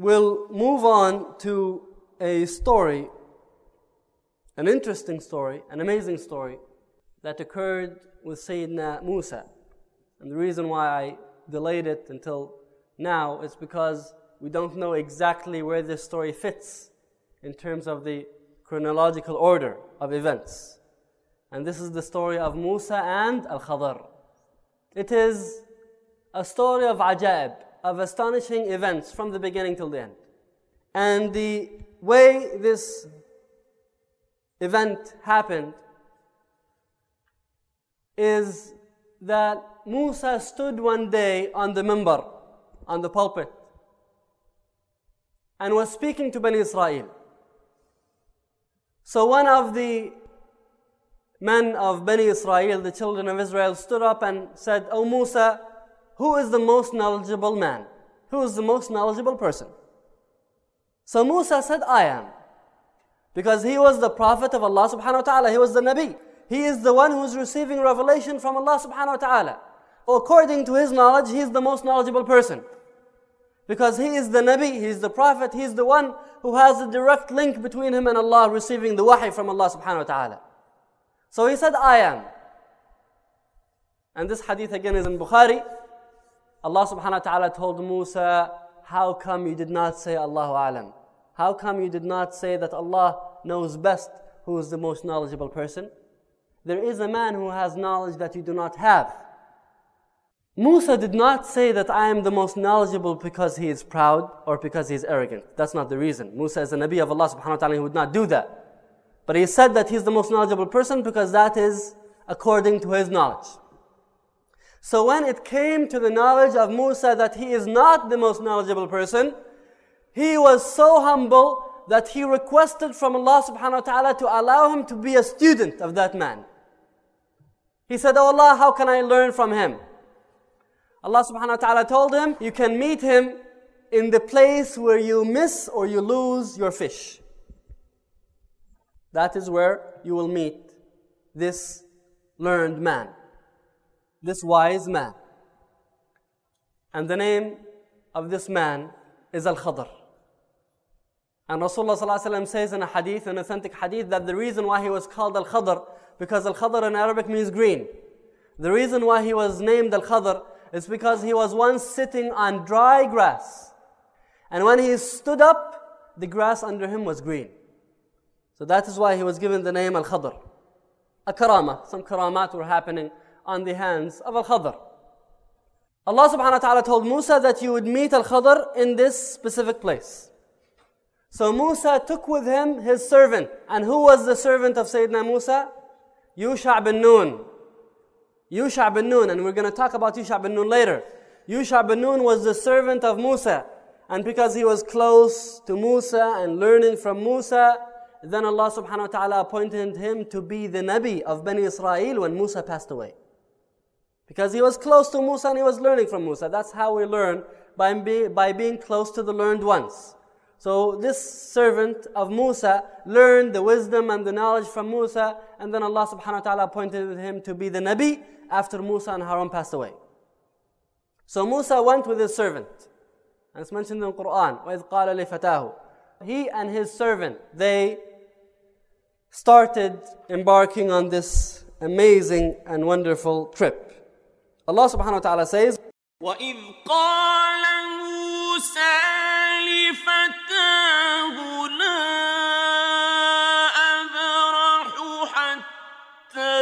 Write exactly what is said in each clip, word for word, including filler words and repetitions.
we'll move on to a story, an interesting story, an amazing story that occurred with Sayyidina Musa. And the reason why I delayed it until now is because we don't know exactly where this story fits in terms of the chronological order of events. And this is the story of Musa and Al-Khadr. It is a story of ajaib, of astonishing events from the beginning till the end. And the way this event happened is that Musa stood one day on the minbar, on the pulpit, and was speaking to Bani Israel. So one of the men of Bani Israel, the children of Israel, stood up and said, "O Musa, who is the most knowledgeable man? Who is the most knowledgeable person?" So Musa said, "I am." Because he was the prophet of Allah subhanahu wa ta'ala. He was the Nabi. He is the one who is receiving revelation from Allah subhanahu wa ta'ala. According to his knowledge, he is the most knowledgeable person. Because he is the Nabi, he is the prophet, he is the one who has a direct link between him and Allah, receiving the wahi from Allah subhanahu wa ta'ala. So he said, "I am." And this hadith again is in Bukhari. Allah subhanahu wa ta'ala told Musa, "How come you did not say Allahu A'lam? How come you did not say that Allah knows best who is the most knowledgeable person? There is a man who has knowledge that you do not have." Musa did not say that I am the most knowledgeable because he is proud or because he is arrogant. That's not the reason. Musa is a Nabi of Allah subhanahu wa ta'ala, he would not do that. But he said that he is the most knowledgeable person because that is according to his knowledge. So when it came to the knowledge of Musa that he is not the most knowledgeable person, he was so humble that he requested from Allah subhanahu wa ta'ala to allow him to be a student of that man. He said, "Oh Allah, how can I learn from him?" Allah subhanahu wa ta'ala told him, "You can meet him in the place where you miss or you lose your fish. That is where you will meet this learned man, this wise man." And the name of this man is Al-Khadr. And Rasulullah sallallahu alaihi wasallam says in a hadith, an authentic hadith, that the reason why he was called Al-Khadr, because Al-Khadr in Arabic means green. The reason why he was named Al-Khadr is because he was once sitting on dry grass. And when he stood up, the grass under him was green. So that is why he was given the name Al-Khadr. A karama, some karamat were happening on the hands of Al-Khadr. Allah subhanahu wa ta'ala told Musa that you would meet Al-Khadr in this specific place. So Musa took with him his servant. And who was the servant of Sayyidina Musa? Yusha bin Nun. Yusha bin Nun, and we're going to talk about Yusha bin Nun later. Yusha bin Nun was the servant of Musa. And because he was close to Musa and learning from Musa, then Allah subhanahu wa ta'ala appointed him to be the Nabi of Bani Israel when Musa passed away. Because he was close to Musa and he was learning from Musa. That's how we learn, by, be, by being close to the learned ones. So this servant of Musa learned the wisdom and the knowledge from Musa, and then Allah subhanahu wa ta'ala appointed him to be the Nabi after Musa and Harun passed away. So Musa went with his servant. And it's mentioned in the Quran, وَإِذْ قَالَ لِفَتَاهُ. He and his servant, they started embarking on this amazing and wonderful trip. Allah subhanahu wa ta'ala says, وَإِذْ قَالَ مُوسَى لِفَتَاهُ لَا أَبْرَحُ حَتَّى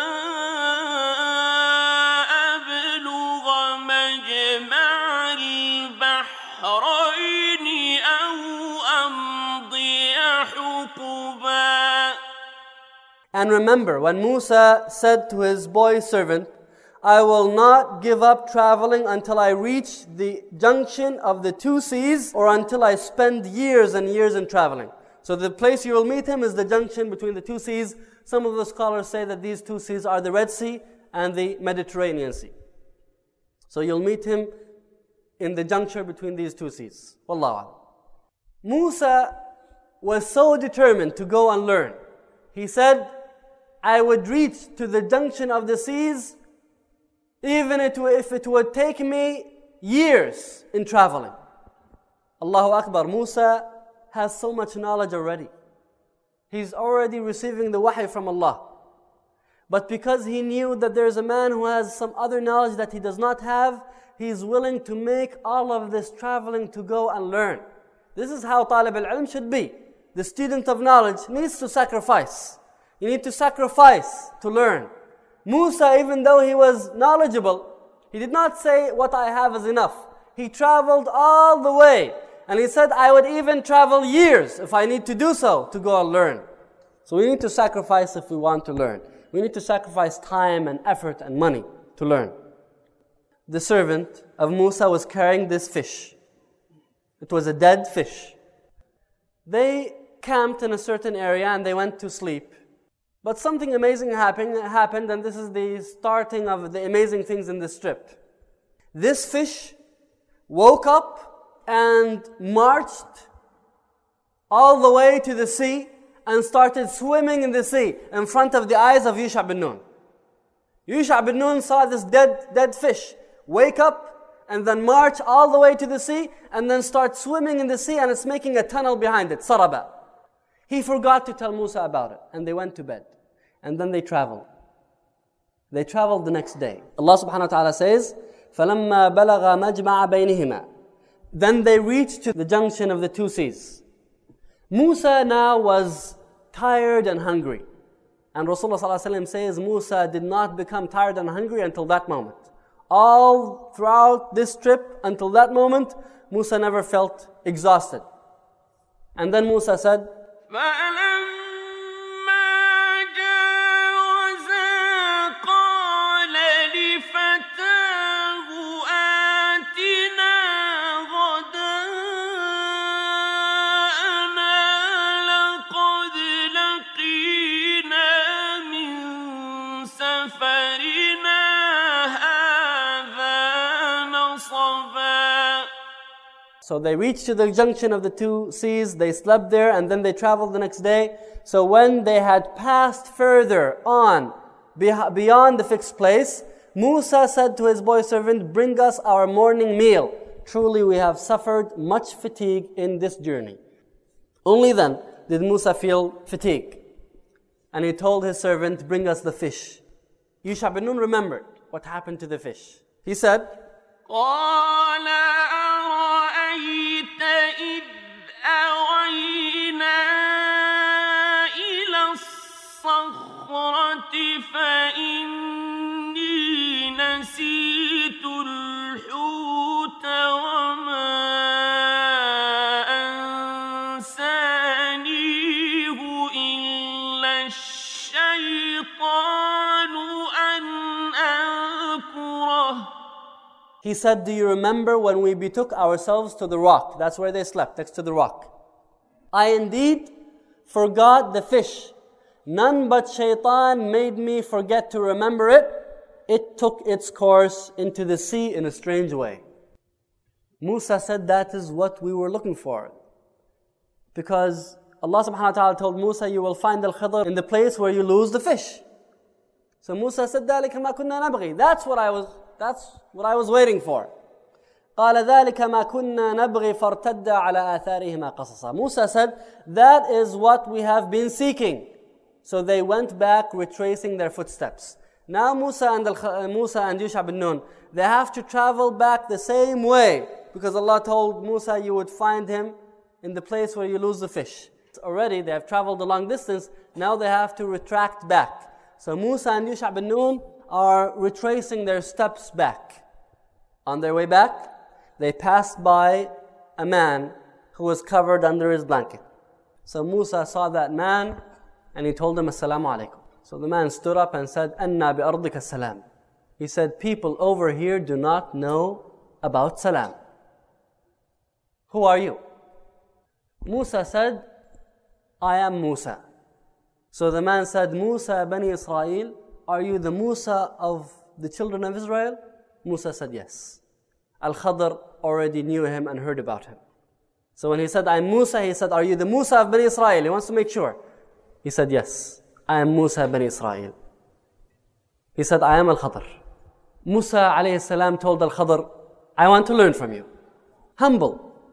أَبْلُغَ مَجْمَعَ الْبَحْرَيْنِ أَوْ أَمْضِيَ حُقُبًا. And remember, when Musa said to his boy servant, I will not give up traveling until I reach the junction of the two seas, or until I spend years and years in traveling. So the place you will meet him is the junction between the two seas. Some of the scholars say that these two seas are the Red Sea and the Mediterranean Sea. So you'll meet him in the juncture between these two seas. Wallahu a'lam. Musa was so determined to go and learn. He said, I would reach to the junction of the seas even if it would take me years in traveling. Allahu Akbar, Musa has so much knowledge already. He's already receiving the wahy from Allah. But because he knew that there's a man who has some other knowledge that he does not have, he's willing to make all of this traveling to go and learn. This is how talib al-ilm should be. The student of knowledge needs to sacrifice. You need to sacrifice to learn. Musa, even though he was knowledgeable, he did not say, what I have is enough. He traveled all the way. And he said, I would even travel years if I need to do so to go and learn. So we need to sacrifice if we want to learn. We need to sacrifice time and effort and money to learn. The servant of Musa was carrying this fish. It was a dead fish. They camped in a certain area and they went to sleep. But something amazing happened, happened, and this is the starting of the amazing things in this trip. This fish woke up and marched all the way to the sea and started swimming in the sea in front of the eyes of Yusha bin Nun. Yusha bin Nun saw this dead, dead fish wake up and then march all the way to the sea and then start swimming in the sea, and it's making a tunnel behind it, Saraba. He forgot to tell Musa about it, and they went to bed. And then they traveled. They traveled the next day. Allah subhanahu wa ta'ala says, فَلَمَّا بَلَغَ مَجْمَعَ بَيْنِهِمَا. Then they reached to the junction of the two seas. Musa now was tired and hungry. And Rasulullah sallallahu alaihi wasallam says Musa did not become tired and hungry until that moment. All throughout this trip, until that moment, Musa never felt exhausted. And then Musa said, so they reached to the junction of the two seas, they slept there, and then they traveled the next day. So when they had passed further on, beyond the fixed place, Musa said to his boy servant, bring us our morning meal. Truly we have suffered much fatigue in this journey. Only then did Musa feel fatigue. And he told his servant, bring us the fish. Yusha bin Nun remembered what happened to the fish. He said, إذ أوينا إلى الصخرة فإني نسيت الحوت وما أنسانيه إلا الشيطان أن أذكره. He said, do you remember when we betook ourselves to the rock? That's where they slept, next to the rock. I indeed forgot the fish. None but shaitan made me forget to remember it. It took its course into the sea in a strange way. Musa said that is what we were looking for. Because Allah subhanahu wa ta'ala told Musa, you will find Al-Khidr in the place where you lose the fish. So Musa said, ذَلِكَ مَا كُنَّا نَبْغِي. That's what I was That's what I was waiting for. قال ذلك ما كنا نبغي فارتد على آثارهما قصصا. Musa said, that is what we have been seeking. So they went back retracing their footsteps. Now Musa and Al- Musa and Yusha bin Nun, they have to travel back the same way, because Allah told Musa you would find him in the place where you lose the fish. Already they have traveled a long distance, now they have to retract back. So Musa and Yusha bin Nun are retracing their steps back. On their way back, they passed by a man who was covered under his blanket. So Musa saw that man and he told him, Assalamu alaikum. So the man stood up and said, Anna bi ardika salam. He said, people over here do not know about salam. Who are you? Musa said, I am Musa. So the man said, Musa Bani Israel, are you the Musa of the children of Israel? Musa said, yes. Al-Khidr already knew him and heard about him. So when he said, I am Musa, he said, are you the Musa of Bani Israel? He wants to make sure. He said, yes, I am Musa Bani Israel. He said, I am Al-Khidr. Musa alayhi salam told Al-Khidr, I want to learn from you. Humble.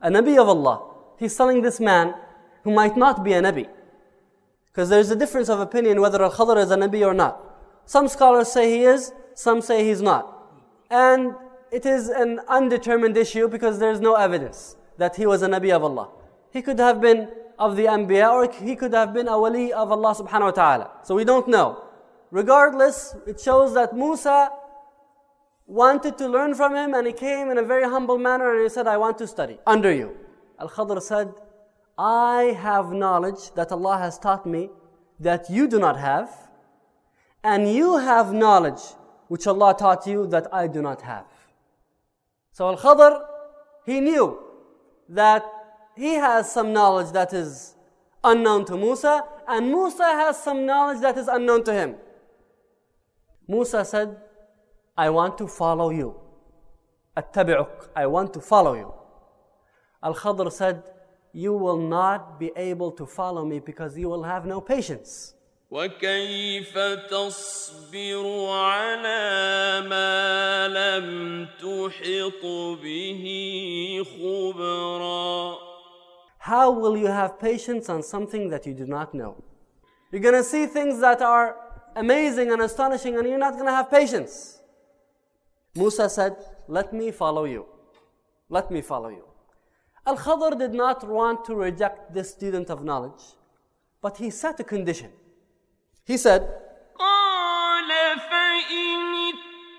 a Nabi of Allah. He's telling this man who might not be a Nabi. Because there's a difference of opinion whether Al-Khadr is a Nabi or not. Some scholars say he is, some say he's not. And it is an undetermined issue because there's no evidence that he was a Nabi of Allah. He could have been of the Anbiya or he could have been a wali of Allah subhanahu wa ta'ala. So we don't know. Regardless, it shows that Musa wanted to learn from him and he came in a very humble manner and he said, I want to study under you. Al-Khadr said, I have knowledge that Allah has taught me that you do not have, and you have knowledge which Allah taught you that I do not have. So Al-Khadr, he knew that he has some knowledge that is unknown to Musa, and Musa has some knowledge that is unknown to him. Musa said, I want to follow you. أتبعك. I want to follow you. Al-Khadr said, you will not be able to follow me because you will have no patience. وكيف تصبر على ما لم تحط به خبرا. How will you have patience on something that you do not know? You're going to see things that are amazing and astonishing and you're not going to have patience. Musa said, let me follow you. Let me follow you. Al-Khadr did not want to reject this student of knowledge, but he set a condition. He said, قال فإن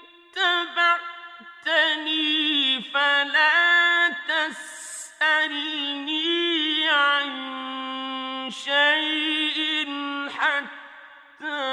اتبعتني فلا تسألني عن شيء حتى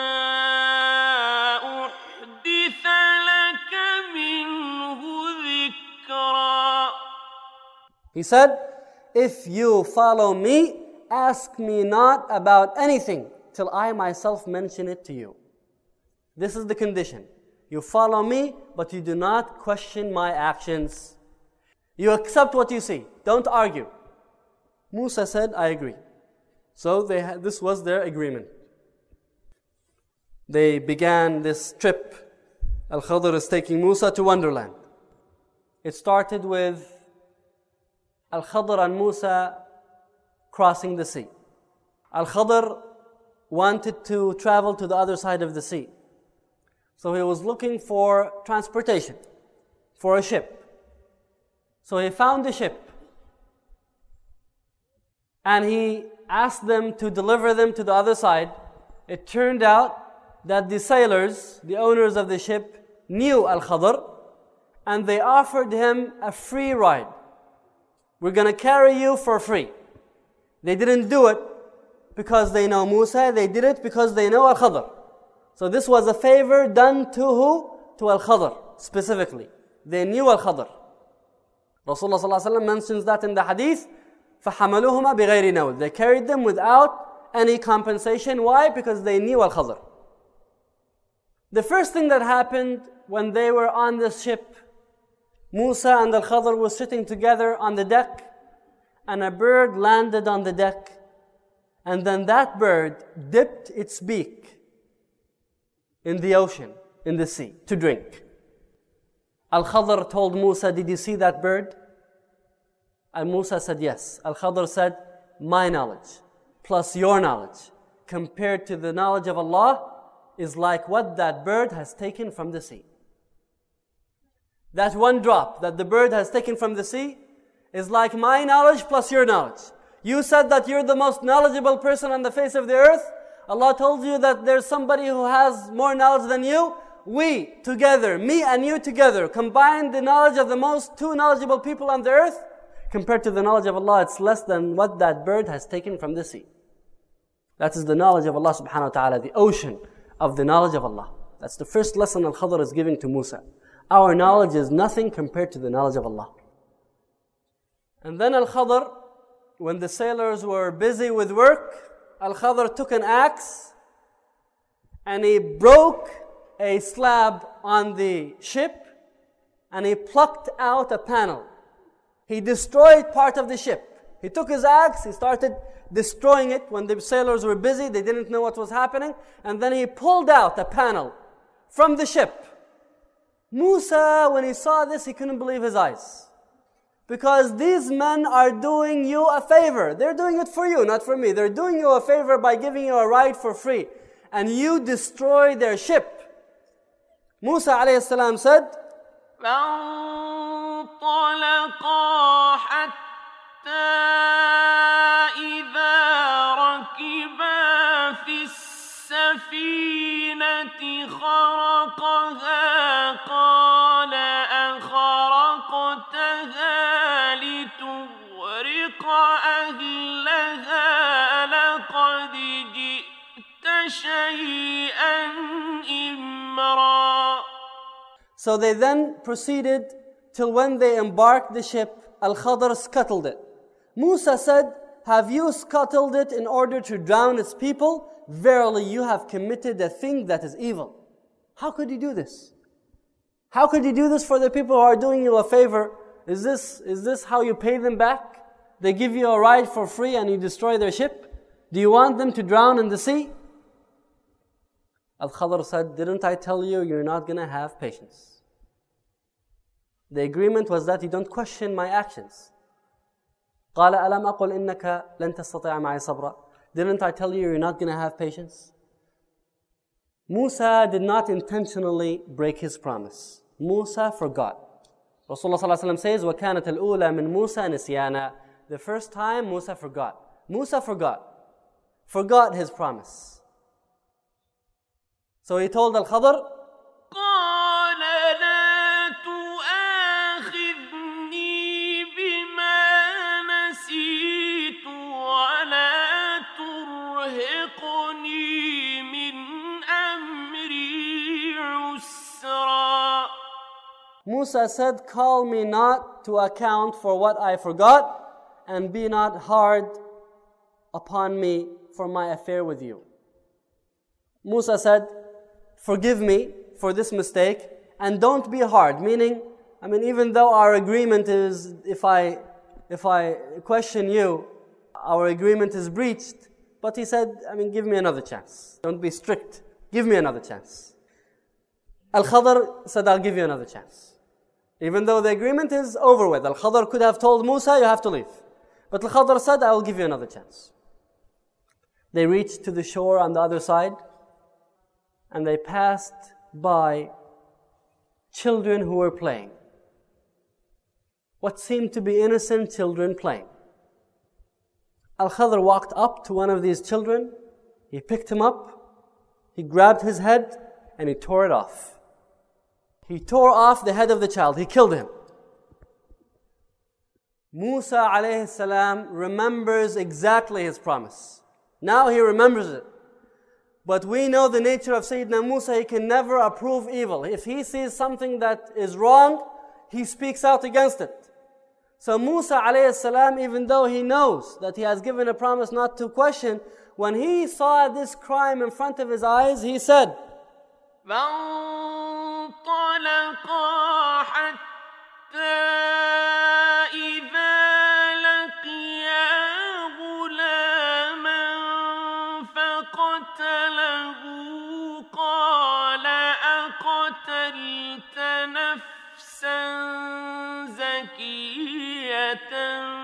أحدث لك منه ذكرا. He said, if you follow me, ask me not about anything till I myself mention it to you. This is the condition. You follow me, but you do not question my actions. You accept what you see. Don't argue. Musa said, I agree. So they had, this was their agreement. They began this trip. Al-Khadr is taking Musa to Wonderland. It started with Al-Khadr and Musa crossing the sea. Al-Khadr wanted to travel to the other side of the sea. So he was looking for transportation, for a ship. So he found a ship. And he asked them to deliver them to the other side. It turned out that the sailors, the owners of the ship, knew Al-Khadr, and they offered him a free ride. We're going to carry you for free. They didn't do it because they know Musa, they did it because they know Al-Khadr. So this was a favor done to who? To Al-Khadr specifically. They knew Al-Khadr. Rasulullah sallallahu alaihi wasallam mentions that in the hadith, فَحَمَلُوهُمَا بِغَيْرِ نَوْدٍ. They carried them without any compensation. Why? Because they knew Al-Khadr. The first thing that happened when they were on this ship, Musa and Al-Khadr were sitting together on the deck, and a bird landed on the deck, and then that bird dipped its beak in the ocean, in the sea, to drink. Al-Khadr told Musa, did you see that bird? And Musa said, yes. Al-Khadr said, my knowledge plus your knowledge compared to the knowledge of Allah is like what that bird has taken from the sea. That one drop that the bird has taken from the sea is like my knowledge plus your knowledge. You said that you're the most knowledgeable person on the face of the earth. Allah told you that there's somebody who has more knowledge than you. We together, me and you together, combine the knowledge of the most two knowledgeable people on the earth. Compared to the knowledge of Allah, it's less than what that bird has taken from the sea. That is the knowledge of Allah subhanahu wa ta'ala, the ocean of the knowledge of Allah. That's the first lesson Al-Khadr is giving to Musa. Our knowledge is nothing compared to the knowledge of Allah. And then Al-Khadr, when the sailors were busy with work, Al-Khadr took an axe and he broke a slab on the ship and he plucked out a panel. He destroyed part of the ship. He took his axe, he started destroying it. When the sailors were busy, they didn't know what was happening. And then he pulled out a panel from the ship. Musa, when he saw this, he couldn't believe his eyes. Because these men are doing you a favor. They're doing it for you, not for me. They're doing you a favor by giving you a ride for free. And you destroy their ship. Musa alayhi salam said, فانطلقا حتى إذا ركبا في السفينة خرقها قال أخرقتها لتغرق أهلها لقد جئت شيئا إمرا. So they then proceeded till when they embarked the ship, Al-Khadr scuttled it. Musa said, have you scuttled it in order to drown its people? Verily you have committed a thing that is evil. How could you do this? How could you do this for the people who are doing you a favor? Is this, is this how you pay them back? They give you a ride for free and you destroy their ship? Do you want them to drown in the sea? Al-Khadr said, didn't I tell you you're not going to have patience? The agreement was that you don't question my actions. قال ألم أقل إنك لن تستطيع معي صبرا. Didn't I tell you you're not going to have patience? Musa did not intentionally break his promise. Musa forgot. Rasulullah sallallahu alaihi wasallam says, وَكَانَتَ الْأُولَى مِن مُوسَى نِسْيَانًا. The first time Musa forgot. Musa forgot. Forgot his promise. So he told Al-Khadr, قال لا تؤاخذني بما نسيت ولا ترهقني من أمري عسرا. Musa said, call me not to account for what I forgot, and be not hard upon me for my affair with you. Musa said, forgive me for this mistake, and don't be hard. Meaning, I mean, even though our agreement is, if I, if I question you, our agreement is breached. But he said, I mean, give me another chance. Don't be strict. Give me another chance. Al-Khadr said, I'll give you another chance. Even though the agreement is over with. Al-Khadr could have told Musa, you have to leave. But Al-Khadr said, I will give you another chance. They reached to the shore on the other side, and they passed by children who were playing. What seemed to be innocent children playing. Al-Khadr walked up to one of these children. He picked him up. He grabbed his head and he tore it off. He tore off the head of the child. He killed him. Musa alayhi salam remembers exactly his promise. Now he remembers it. But we know the nature of Sayyidina Musa. He can never approve evil. If he sees something that is wrong, he speaks out against it. So Musa alayhi salam, even though he knows that he has given a promise not to question, when he saw this crime in front of his eyes, he said, فانطلقا حتى إذا لقيا غلاما فقتله قال أقتلت نفسا زكية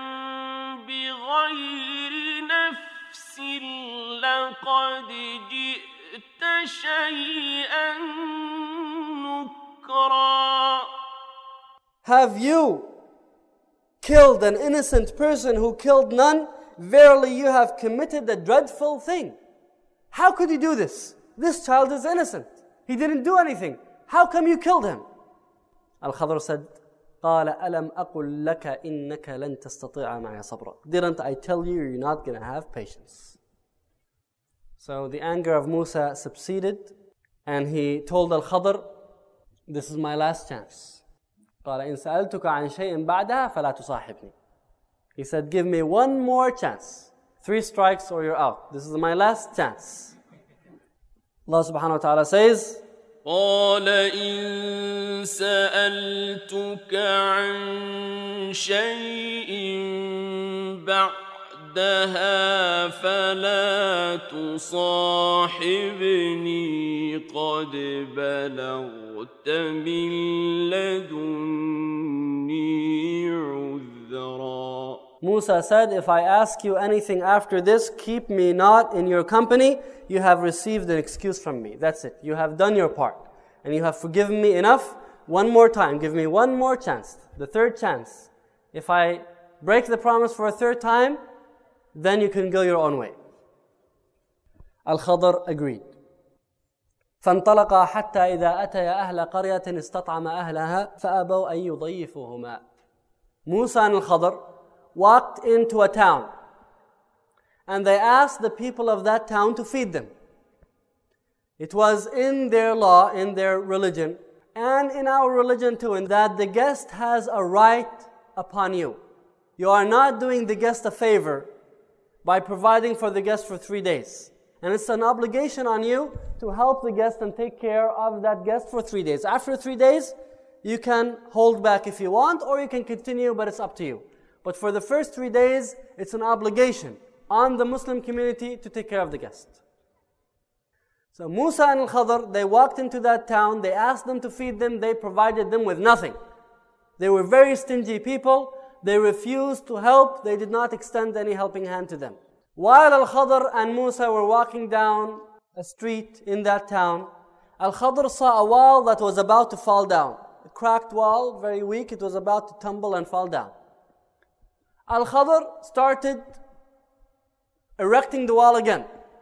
بغير نفس لقد جئت شيئا نكرا. Have you killed an innocent person who killed none? Verily you have committed a dreadful thing. How could you do this? This child is innocent. He didn't do anything. How come you killed him? Al-Khadr said, قال ألم أقل لك إنك لن تستطيع معي صبرا. Didn't I tell you you're not going to have patience? So the anger of Musa subsided, and he told Al-Khadr, this is my last chance. قال إن سألتك عن شيء بعدها فلا تصاحبني. He said, give me one more chance. Three strikes or you're out. This is my last chance. Allah subhanahu wa ta'ala says, قال إن سألتك عن شيء بعدها فلا تصاحبني قد بلغت من لدني عذرا. Musa said, if I ask you anything after this, keep me not in your company. You have received an excuse from me. That's it. You have done your part. And you have forgiven me enough. One more time. Give me one more chance. The third chance. If I break the promise for a third time, then you can go your own way. Al-Khadr agreed. فانطلقا حتى إذا أتيا أهل قرية استطعم أهلها فأبوا أن يضيفوهما. Musa and Al-Khadr walked into a town and they asked the people of that town to feed them. It was in their law, in their religion, and in our religion too, in that the guest has a right upon you. You are not doing the guest a favor by providing for the guest for three days. And it's an obligation on you to help the guest and take care of that guest for three days. After three days, you can hold back if you want, or you can continue, but it's up to you. But for the first three days, it's an obligation on the Muslim community to take care of the guest. So Musa and Al-Khadr, they walked into that town, they asked them to feed them, they provided them with nothing. They were very stingy people, they refused to help, they did not extend any helping hand to them. While Al-Khadr and Musa were walking down a street in that town, Al-Khadr saw a wall that was about to fall down. A cracked wall, very weak, it was about to tumble and fall down. Al-Khadr started erecting the wall again.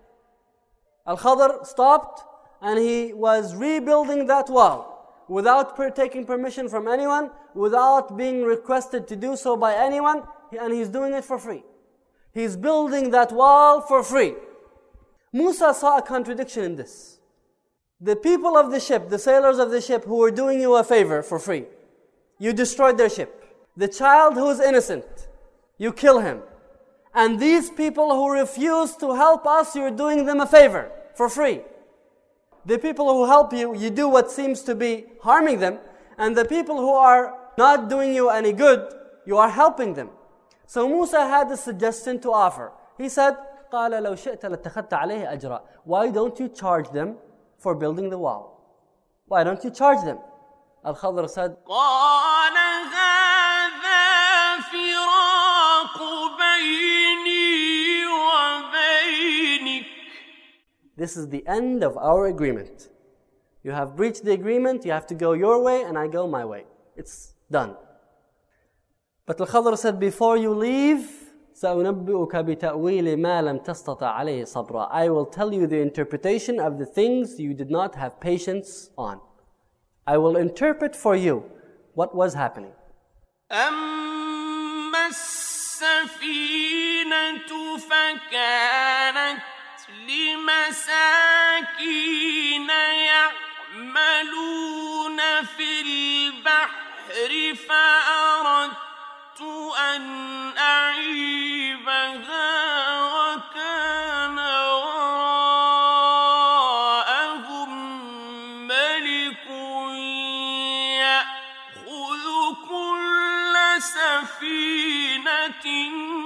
Al-Khadr stopped and he was rebuilding that wall without per- taking permission from anyone, without being requested to do so by anyone, and he's doing it for free. He's building that wall for free. Musa saw a contradiction in this. The people of the ship, the sailors of the ship who were doing you a favor for free, you destroyed their ship. The child who is innocent, you kill him. And these people who refuse to help us, you're doing them a favor for free. The people who help you, you do what seems to be harming them. And the people who are not doing you any good, you are helping them. So Musa had a suggestion to offer. He said, قَالَ لَوْ شِئْتَ لَاتَّخَذْتَ عَلَيْهِ أَجْرًا. Why don't you charge them for building the wall? Why don't you charge them? Al-Khadr said, قال هذا فراق بيني وبينك. This is the end of our agreement. You have breached the agreement, you have to go your way and I go my way. It's done. But Al-Khadr said, before you leave, سَأُنَبِّئُكَ بِتَأْوِيلِ مَا لَمْ تَسْتَطَعْ عَلَيْهِ صَبْرًا. I will tell you the interpretation of the things you did not have patience on. I will interpret for you what was happening. أما السفينة فكانت لمساكين يعملون في البحر فأردت أن أعيبها وكان وراءهم ملك يأخذ كل سفينة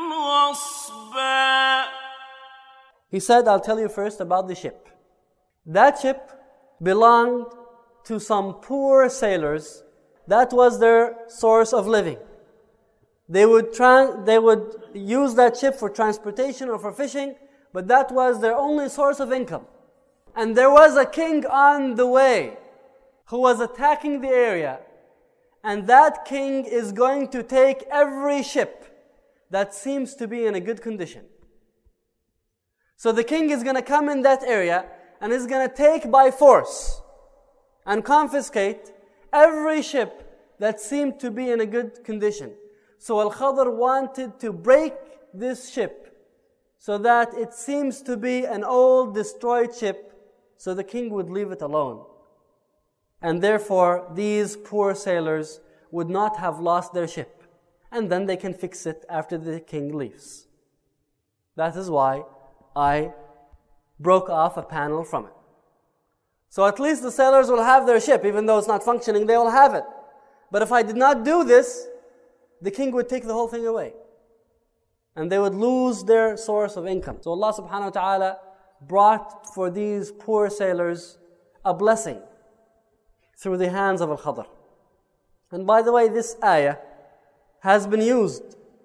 غصبا. He said, I'll tell you first about the ship. That ship belonged to some poor sailors. That was their source of living. They would tra- they would use that ship for transportation or for fishing, but that was their only source of income. And there was a king on the way who was attacking the area. And that king is going to take every ship that seems to be in a good condition. So the king is going to come in that area and is going to take by force and confiscate every ship that seemed to be in a good condition. So Al-Khadr wanted to break this ship so that it seems to be an old destroyed ship, so the king would leave it alone. And therefore these poor sailors would not have lost their ship. And then they can fix it after the king leaves. That is why I broke off a panel from it. So at least the sailors will have their ship, even though it's not functioning, they will have it. But if I did not do this, the king would take the whole thing away. And they would lose their source of income. So Allah subhanahu wa ta'ala brought for these poor sailors a blessing through the hands of Al-Khadr. And by the way, this ayah has been used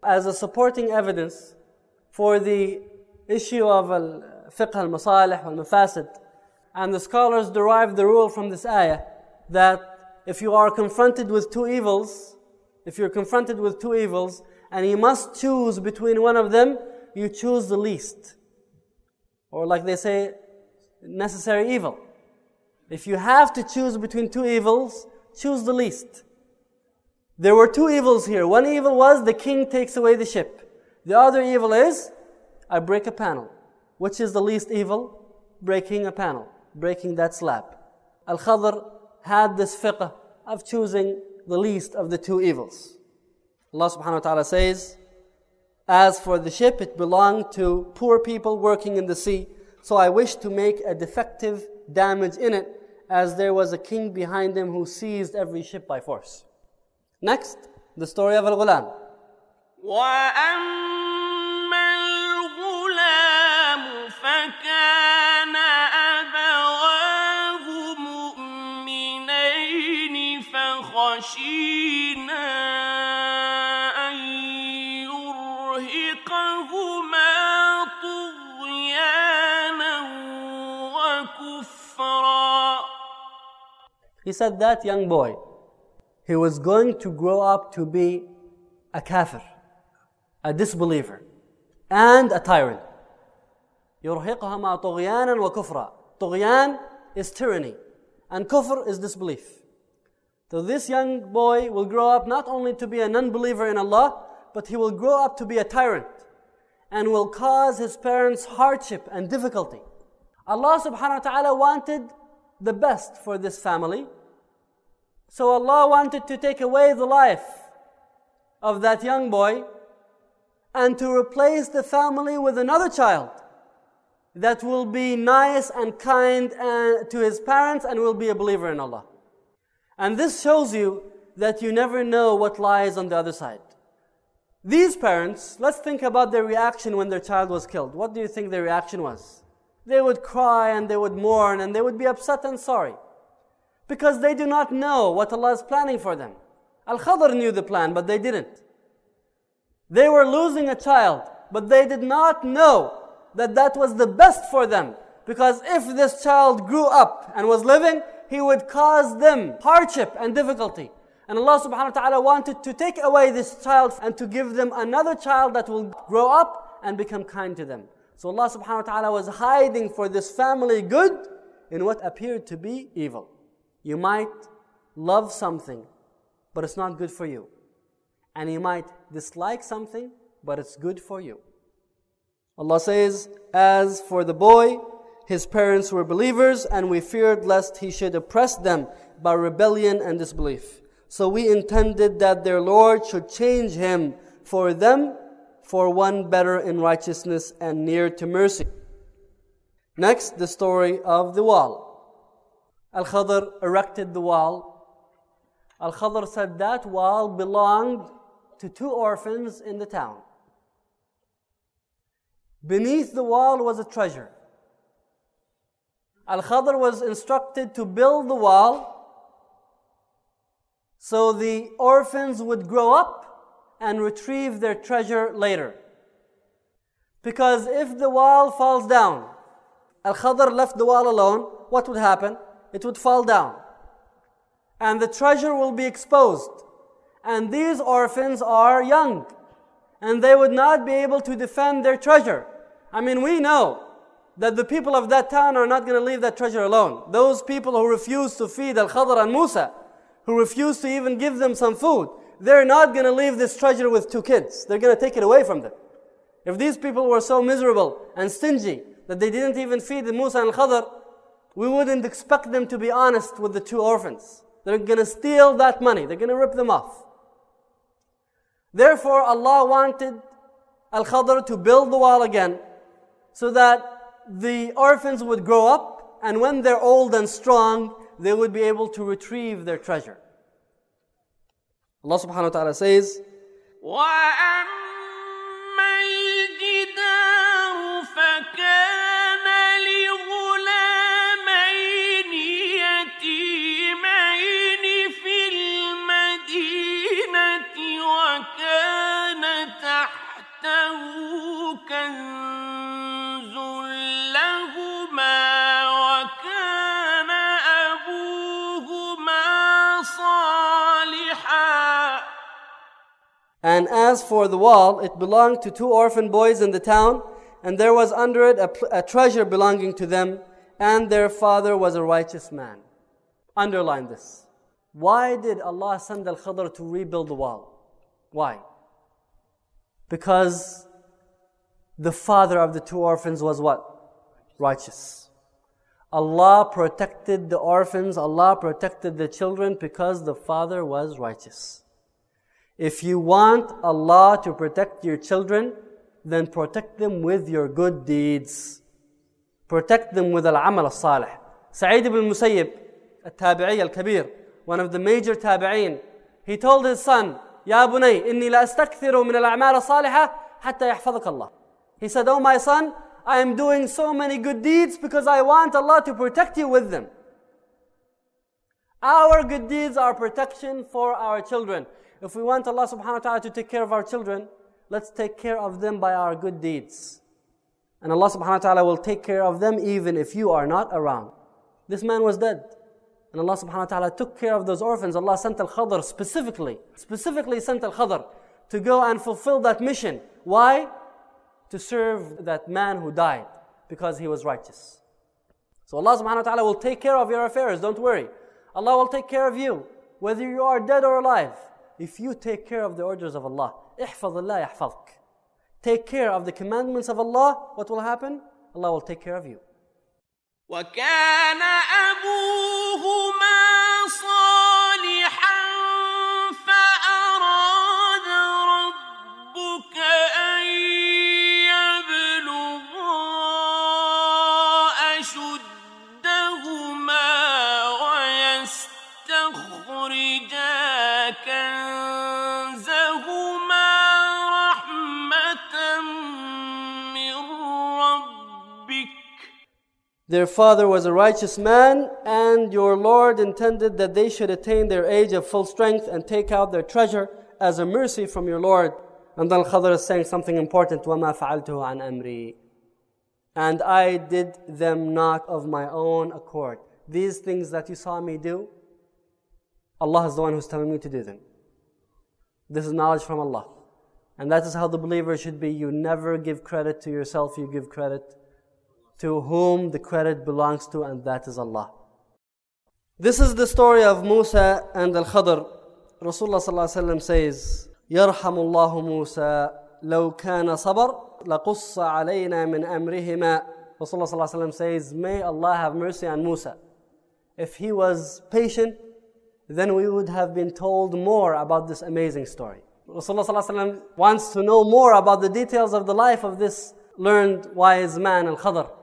as a supporting evidence for the issue of al-fiqh al-masalih wal-mafasid. And the scholars derive the rule from this ayah that if you are confronted with two evils, if you're confronted with two evils, and you must choose between one of them, you choose the least. Or like they say, necessary evil. If you have to choose between two evils, choose the least. There were two evils here. One evil was the king takes away the ship. The other evil is, I break a panel. Which is the least evil? Breaking a panel. Breaking that slab. Al-Khadr had this fiqh of choosing the least of the two evils. Allah subhanahu wa ta'ala says, as for the ship, it belonged to poor people working in the sea. So I wish to make a defective damage in it, as there was a king behind him who seized every ship by force. Next, the story of Al-Ghulam. وَأَمَّا الْغُلَامُ فَكَانَ أَبَوَاهُ مُؤْمِنَيْنِ فَخَشِينَا أَن يُرْهِقَهُمَا طُغْيَانًا وَكُفْرًا. He said that young boy, he was going to grow up to be a kafir, a disbeliever, and a tyrant. يُرْهِقَهُمَا طُغْيَانًا وَكُفْرًا. طُغْيان is tyranny, and kufr is disbelief. So this young boy will grow up not only to be a non-believer in Allah, but he will grow up to be a tyrant, and will cause his parents hardship and difficulty. Allah subhanahu wa ta'ala wanted the best for this family. So Allah wanted to take away the life of that young boy and to replace the family with another child that will be nice and kind to his parents and will be a believer in Allah. And this shows you that you never know what lies on the other side. These parents, let's think about their reaction when their child was killed. What do you think their reaction was? They would cry and they would mourn and they would be upset and sorry, because they do not know what Allah is planning for them. Al-Khadr knew the plan, but they didn't. They were losing a child, but they did not know that that was the best for them. Because if this child grew up and was living, he would cause them hardship and difficulty. And Allah subhanahu wa ta'ala wanted to take away this child and to give them another child that will grow up and become kind to them. So Allah subhanahu wa ta'ala was hiding for this family good in what appeared to be evil. You might love something, but it's not good for you. And you might dislike something, but it's good for you. Allah says, as for the boy, his parents were believers, and we feared lest he should oppress them by rebellion and disbelief. So we intended that their Lord should change him for them for one better in righteousness and near to mercy. Next, the story of the wall. Al-Khadr erected the wall. Al-Khadr said that wall belonged to two orphans in the town. Beneath the wall was a treasure. Al-Khadr was instructed to build the wall so the orphans would grow up and retrieve their treasure later. Because if the wall falls down, Al-Khadr left the wall alone, what would happen? It would fall down. And the treasure will be exposed. And these orphans are young. And they would not be able to defend their treasure. I mean, we know that the people of that town are not going to leave that treasure alone. Those people who refuse to feed Al-Khadr and Musa, who refuse to even give them some food, they're not going to leave this treasure with two kids. They're going to take it away from them. If these people were so miserable and stingy that they didn't even feed Musa and Al-Khadr, we wouldn't expect them to be honest with the two orphans. They're going to steal that money. They're going to rip them off. Therefore, Allah wanted Al-Khadr to build the wall again so that the orphans would grow up, and when they're old and strong, they would be able to retrieve their treasure. Allah subhanahu wa ta'ala says, وَأَمَّا الْجِدَارُ فَكَانَ لِغُلَامَيْنِ يَتِيمَيْنِ فِي الْمَدِينَةِ وَكَانَ كنز لهما وكان أبوهما صالحا. And as for the wall, it belonged to two orphan boys in the town, and there was under it a, a treasure belonging to them, and their father was a righteous man. Underline this. Why did Allah send Al-Khadr to rebuild the wall? Why? Because the father of the two orphans was what? Righteous. Allah protected the orphans, Allah protected the children because the father was righteous. If you want Allah to protect your children, then protect them with your good deeds. Protect them with al-amal al-salih. Sa'id ibn Musayyib, al-tabi'i al-kabir, one of the major tabi'een, he told his son, Ya bunay, inni la astakthiru min al-a'mal al-salihah hatta yahfadhak Allah. He said, oh my son, I am doing so many good deeds because I want Allah to protect you with them. Our good deeds are protection for our children. If we want Allah subhanahu wa ta'ala to take care of our children, let's take care of them by our good deeds. And Allah subhanahu wa ta'ala will take care of them even if you are not around. This man was dead. And Allah subhanahu wa ta'ala took care of those orphans. Allah sent Al-Khadr specifically, specifically sent Al-Khadr to go and fulfill that mission. Why? To serve that man who died because he was righteous. So Allah subhanahu wa ta'ala will take care of your affairs, don't worry. Allah will take care of you, whether you are dead or alive. If you take care of the orders of Allah, احفظ الله يحفظك. Take care of the commandments of Allah, what will happen? Allah will take care of you. وَكَانَ أَبُوهُمَا صَالِحًا فَأَرَادَ رَبُّكَ أَن يَبْلُغَا أَشُدَّهُمَا وَيَسْتَخْرِجَا كَنزَهُمَا رَحْمَةً مِّن رَّبِّكَ. Their father was a righteous man, and your Lord intended that they should attain their age of full strength and take out their treasure as a mercy from your Lord. And then Al-Khadr is saying something important. وَمَا فَعَلْتُهُ عَنْ أَمْرِي. And I did them not of my own accord. These things that you saw me do, Allah is the one who's telling me to do them. This is knowledge from Allah. And that is how the believer should be. You never give credit to yourself, you give credit to whom the credit belongs to, and that is Allah. This is the story of Musa and Al-Khadr. Rasulullah sallallahu alaihi wasallam says, يَرْحَمُ اللَّهُ مُوسَى لَوْ كَانَ صَبَرْ لَقُصَّ عَلَيْنَا مِنْ أَمْرِهِمَا. Rasulullah sallallahu alaihi wasallam says, may Allah have mercy on Musa. If he was patient, then we would have been told more about this amazing story. Rasulullah sallallahu alaihi wasallam wants to know more about the details of the life of this learned, wise man, Al-Khadr.